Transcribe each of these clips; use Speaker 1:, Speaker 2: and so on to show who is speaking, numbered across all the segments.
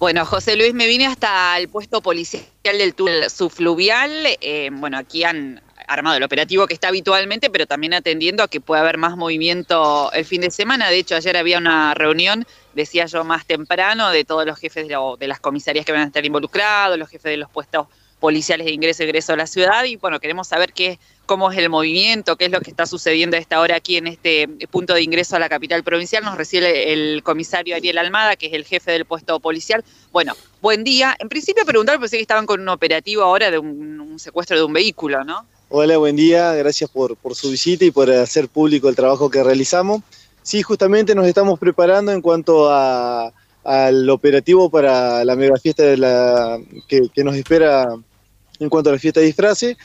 Speaker 1: Bueno, José Luis, me vine hasta el puesto policial del túnel subfluvial. Bueno, aquí han armado el operativo que está habitualmente, pero también atendiendo a que pueda haber más movimiento el fin de semana. De hecho, ayer había una reunión, decía yo, más temprano, de todos los jefes de las comisarías que van a estar involucrados, los jefes de los puestos policiales de ingreso y egreso a la ciudad. Y bueno, queremos saber cómo es el movimiento, qué es lo que está sucediendo a esta hora aquí en este punto de ingreso a la capital provincial. Nos recibe el comisario Ariel Almada, que es el jefe del puesto policial. Bueno, buen día. En principio preguntar, pensé que estaban con un operativo ahora de un secuestro de un vehículo, ¿no?
Speaker 2: Hola, buen día. Gracias por su visita y por hacer público el trabajo que realizamos. Sí, justamente nos estamos preparando en cuanto al operativo para la mega fiesta que nos espera en cuanto a la fiesta de disfraces,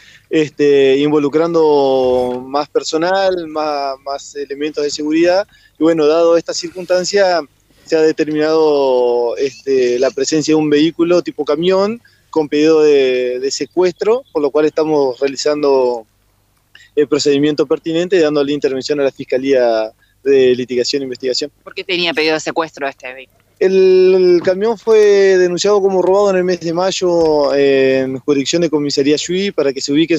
Speaker 2: involucrando más personal, más elementos de seguridad. Y bueno, dado esta circunstancia, se ha determinado la presencia de un vehículo tipo camión con pedido de secuestro, por lo cual estamos realizando el procedimiento pertinente y dándole intervención a la Fiscalía de Litigación e Investigación.
Speaker 1: ¿Por qué tenía pedido de secuestro este vehículo?
Speaker 2: El camión fue denunciado como robado en el mes de mayo en jurisdicción de Comisaría Yui para que se ubiquen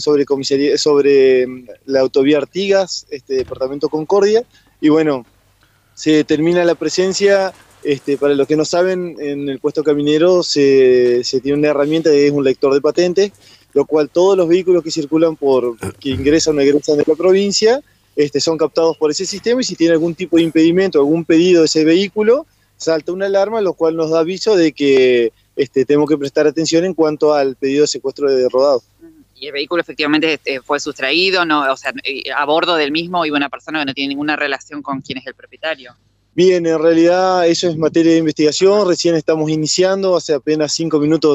Speaker 2: sobre la autovía Artigas, departamento Concordia. Y bueno, se determina la presencia, para los que no saben, en el puesto caminero se tiene una herramienta que es un lector de patentes, lo cual todos los vehículos que circulan que ingresan o egresan de la provincia son captados por ese sistema, y si tiene algún tipo de impedimento, algún pedido de ese vehículo, salta una alarma, lo cual nos da aviso de que tenemos que prestar atención en cuanto al pedido de secuestro de rodado.
Speaker 1: ¿Y el vehículo efectivamente fue sustraído, no, o sea, a bordo del mismo iba una persona que no tiene ninguna relación con quién es el propietario?
Speaker 2: Bien, en realidad eso es materia de investigación, recién estamos iniciando, hace apenas 5 minutos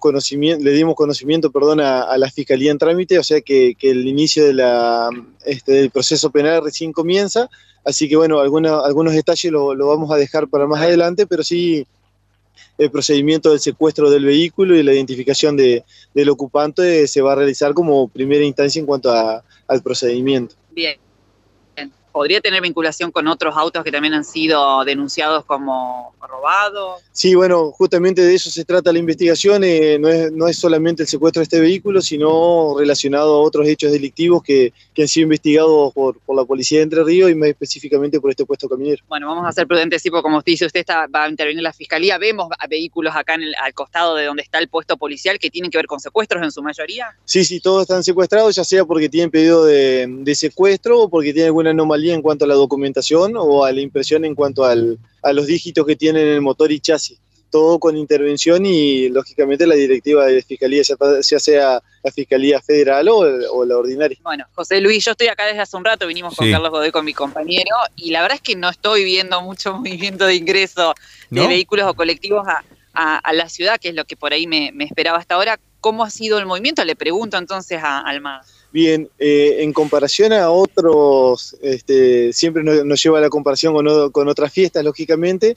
Speaker 2: le dimos conocimiento a la Fiscalía en trámite, o sea que el inicio del proceso penal recién comienza, así que bueno, algunos detalles lo vamos a dejar para más adelante, pero sí el procedimiento del secuestro del vehículo y la identificación del ocupante se va a realizar como primera instancia en cuanto al procedimiento.
Speaker 1: Bien. ¿Podría tener vinculación con otros autos que también han sido denunciados como robados?
Speaker 2: Sí, bueno, justamente de eso se trata la investigación. No es solamente el secuestro de este vehículo, sino relacionado a otros hechos delictivos que han sido investigados por la Policía de Entre Ríos y más específicamente por este puesto caminero.
Speaker 1: Bueno, vamos a ser prudentes, sí, porque como usted dice, va a intervenir la Fiscalía. Vemos vehículos acá al costado de donde está el puesto policial que tienen que ver con secuestros en su mayoría.
Speaker 2: Sí, todos están secuestrados, ya sea porque tienen pedido de secuestro o porque tienen alguna anomalía en cuanto a la documentación o a la impresión en cuanto a los dígitos que tienen el motor y chasis. Todo con intervención y, lógicamente, la directiva de Fiscalía, ya sea la Fiscalía Federal o la ordinaria.
Speaker 1: Bueno, José Luis, yo estoy acá desde hace un rato, vinimos con Carlos Godoy, con mi compañero, y la verdad es que no estoy viendo mucho movimiento de ingreso de vehículos o colectivos a la ciudad, que es lo que por ahí me esperaba hasta ahora. ¿Cómo ha sido el movimiento? Le pregunto entonces a Almada.
Speaker 2: Bien, en comparación a otros, siempre nos lleva a la comparación con otras fiestas, lógicamente.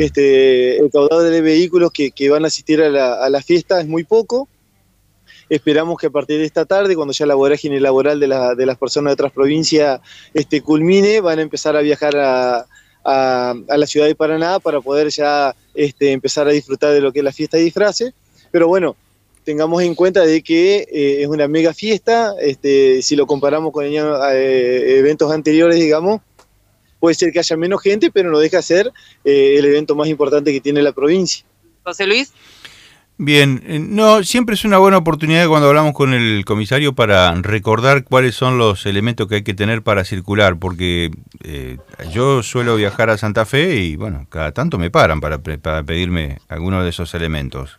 Speaker 2: El caudal de vehículos que van a asistir a la fiesta es muy poco. Esperamos que a partir de esta tarde, cuando ya la vorágine laboral de las personas de otras provincias culmine, van a empezar a viajar a la ciudad de Paraná para poder ya empezar a disfrutar de lo que es la fiesta de disfraces. Pero bueno, tengamos en cuenta de que es una mega fiesta, si lo comparamos con eventos anteriores, digamos, puede ser que haya menos gente, pero no deja de ser el evento más importante que tiene la provincia.
Speaker 1: José Luis.
Speaker 3: Bien, no, siempre es una buena oportunidad cuando hablamos con el comisario para recordar cuáles son los elementos que hay que tener para circular, porque yo suelo viajar a Santa Fe y bueno, cada tanto me paran para pedirme algunos de esos elementos.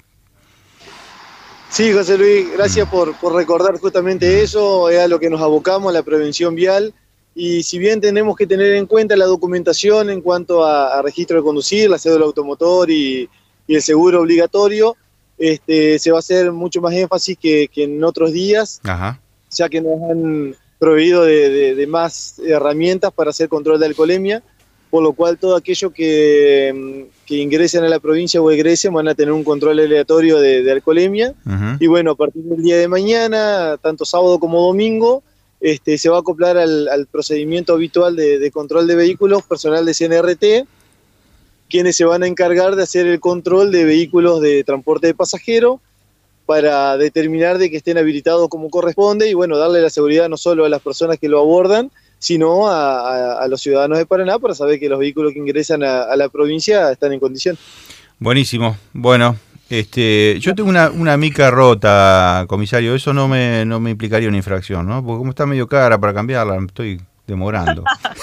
Speaker 2: Sí, José Luis, gracias por recordar justamente eso, es a lo que nos abocamos, a la prevención vial, y si bien tenemos que tener en cuenta la documentación en cuanto a registro de conducir, la cédula automotor y el seguro obligatorio, se va a hacer mucho más énfasis que en otros días, ya que nos han proveído de más herramientas para hacer control de alcoholemia, por lo cual todo aquello que ingresen a la provincia o egresen van a tener un control aleatorio de alcoholemia. Y bueno, a partir del día de mañana, tanto sábado como domingo, se va a acoplar al procedimiento habitual de control de vehículos, personal de CNRT, quienes se van a encargar de hacer el control de vehículos de transporte de pasajeros para determinar de que estén habilitados como corresponde y bueno, darle la seguridad no solo a las personas que lo abordan, sino a los ciudadanos de Paraná para saber que los vehículos que ingresan a la provincia están en condición.
Speaker 3: Buenísimo. Bueno, yo tengo una mica rota, comisario. Eso no me implicaría una infracción, ¿no? Porque como está medio cara para cambiarla, me estoy demorando.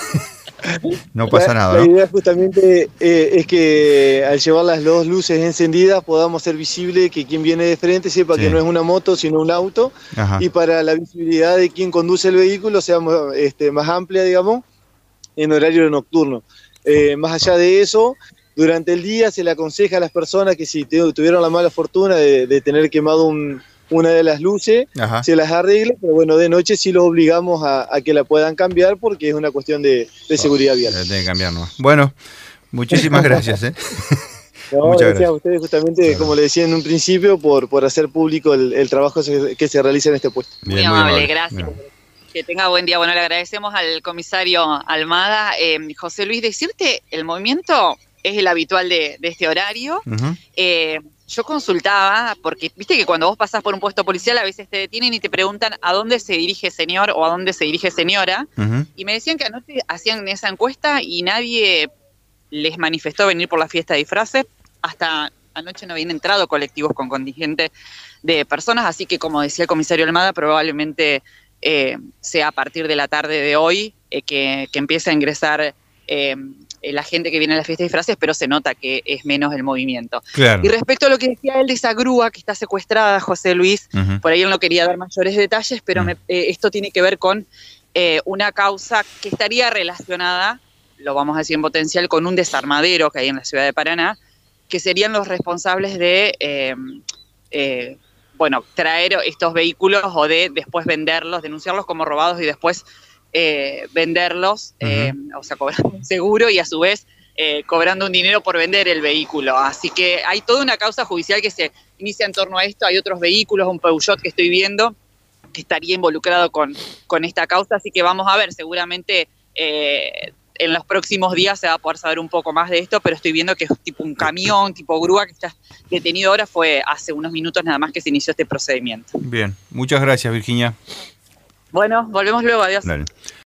Speaker 3: No pasa nada, ¿no?
Speaker 2: La idea justamente es que al llevar las dos luces encendidas podamos hacer visible que quien viene de frente sepa que no es una moto sino un auto. Ajá. Y para la visibilidad de quien conduce el vehículo sea más amplia, digamos, en horario nocturno. Más allá de eso, durante el día se le aconseja a las personas que si tuvieron la mala fortuna de tener quemado una de las luces, ajá, se las arregla, pero bueno, de noche sí los obligamos a que la puedan cambiar porque es una cuestión de seguridad vial.
Speaker 3: Tiene que cambiar, ¿no? Bueno, muchísimas gracias.
Speaker 2: No, muchas gracias a ustedes justamente, claro, como le decía en un principio, por hacer público el trabajo que se realiza en este puesto.
Speaker 1: Bien, muy amable, gracias. Bien. Que tenga buen día. Bueno, le agradecemos al comisario Almada. José Luis, decirte, el movimiento es el habitual de este horario. Uh-huh. Yo consultaba, porque viste que cuando vos pasás por un puesto policial a veces te detienen y te preguntan a dónde se dirige señor o a dónde se dirige señora, uh-huh, y me decían que anoche hacían esa encuesta y nadie les manifestó venir por la fiesta de disfraces. Hasta anoche no habían entrado colectivos con contingente de personas, así que como decía el comisario Almada, probablemente sea a partir de la tarde de hoy que empiece a ingresar la gente que viene a la fiesta de disfraces, pero se nota que es menos el movimiento. Claro. Y respecto a lo que decía él de esa grúa que está secuestrada, José Luis, uh-huh, por ahí él no quería dar mayores detalles, pero uh-huh, esto tiene que ver con una causa que estaría relacionada, lo vamos a decir en potencial, con un desarmadero que hay en la ciudad de Paraná, que serían los responsables de traer estos vehículos o de después venderlos, denunciarlos como robados y después venderlos, uh-huh, o sea, cobrando un seguro y a su vez cobrando un dinero por vender el vehículo. Así que hay toda una causa judicial que se inicia en torno a esto. Hay otros vehículos, un Peugeot que estoy viendo que estaría involucrado con esta causa, así que vamos a ver, seguramente en los próximos días se va a poder saber un poco más de esto, pero estoy viendo que es tipo un camión, tipo grúa que está detenido ahora, fue hace unos minutos nada más que se inició este procedimiento.
Speaker 3: Bien, muchas gracias, Virginia.
Speaker 1: Bueno, volvemos luego, adiós.
Speaker 3: Dale.